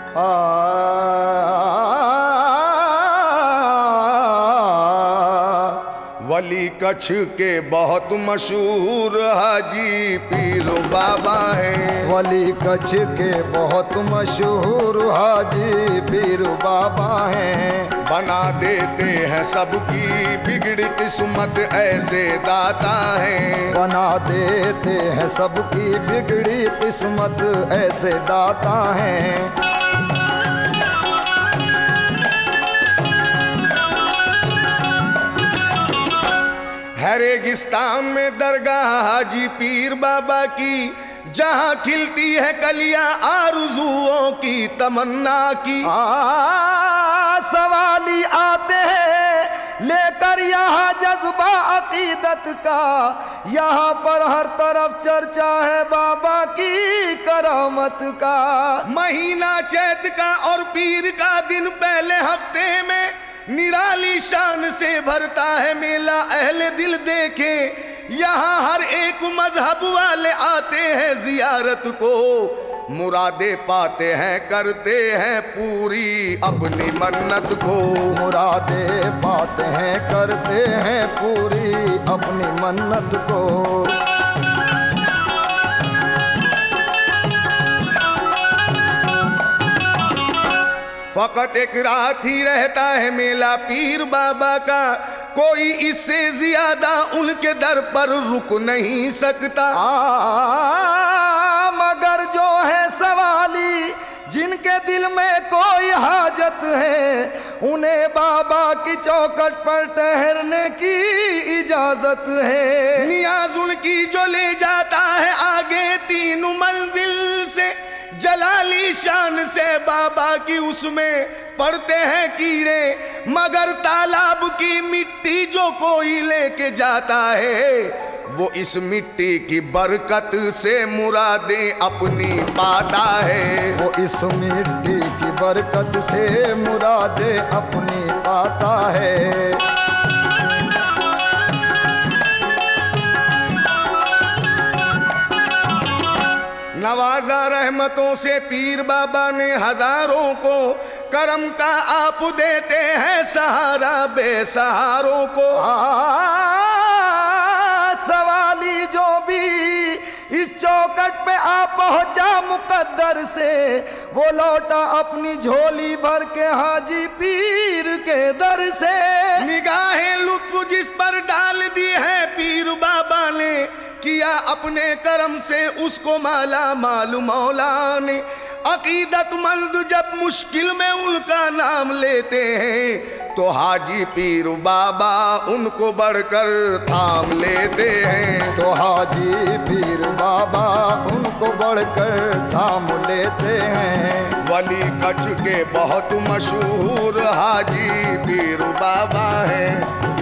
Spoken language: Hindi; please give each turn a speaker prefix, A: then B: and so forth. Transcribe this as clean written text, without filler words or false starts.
A: वली कच्छ के बहुत मशहूर हाजी पीर बाबा हैं।
B: वली कच्छ के बहुत मशहूर हाजी पीर बाबा हैं।
A: बना देते हैं सबकी बिगड़ी किस्मत ऐसे दाता हैं।
B: बना देते हैं सबकी बिगड़ी किस्मत ऐसे दाता हैं।
A: है रेगिस्तान में दरगाह हाजी पीर बाबा की, जहाँ खिलती है कलियां आरज़ुओं की तमन्ना की।
B: सवाली आते हैं लेकर यहाँ जज्बा अकीदत का, यहाँ पर हर तरफ चर्चा है बाबा की करामत का।
A: महीना चैत का और पीर का दिन पहले हफ्ते में निराली शान से भरता है मेला। अहले दिल देखे यहाँ हर एक मजहब वाले आते हैं जियारत को। मुरादे पाते हैं करते हैं पूरी अपनी मन्नत को।
B: मुरादे पाते हैं करते हैं पूरी अपनी मन्नत को।
A: फकत एक रात ही रहता है मेला पीर बाबा का, कोई इससे ज्यादा उनके दर पर रुक नहीं सकता।
B: मगर जो है सवाली जिनके दिल में कोई हाजत है, उन्हें बाबा की चौखट पर ठहरने की इजाजत है।
A: नियाज उनकी जो ले जाता है आगे 3 मंजिल से, जलाली शान से बाबा की उसमें पड़ते हैं कीड़े। मगर तालाब की मिट्टी जो कोई लेके जाता है, वो इस मिट्टी की बरकत से मुरादें अपनी पाता है।
B: वो इस मिट्टी की बरकत से मुरादें अपनी पाता है।
A: नवाजा रहमतों से पीर बाबा ने हजारों को, करम का आप देते हैं सहारा बेसहारों को।
B: सवाली जो भी इस चौखट पे आ पहुंचा मुकद्दर से, वो लौटा अपनी झोली भर के हाजी पीर के दर से।
A: निगाहें लुत्फ जिस पर डाल दी है पीर बाबा ने, किया अपने करम से उसको माला माल मौला ने। अकीदतमंद जब मुश्किल में उनका नाम लेते हैं, तो हाजी पीर बाबा उनको बढ़कर थाम लेते हैं।
B: तो हाजी पीर बाबा उनको बढ़कर थाम लेते हैं।
A: वली कच्छ के बहुत मशहूर हाजी पीर बाबा हैं।